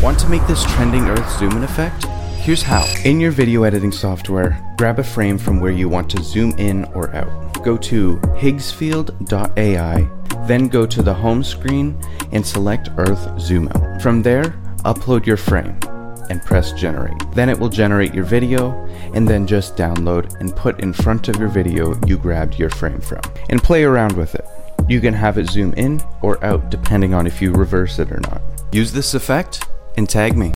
Want to make this trending Earth zoom in effect? Here's how. In your video editing software, grab a frame from where you want to zoom in or out. Go to higgsfield.ai, then go to the home screen and select Earth Zoom Out. From there, upload your frame and press generate. Then it will generate your video and then just download and put in front of your video you grabbed your frame from. And play around with it. You can have it zoom in or out depending on if you reverse it or not. Use this effect and tag me.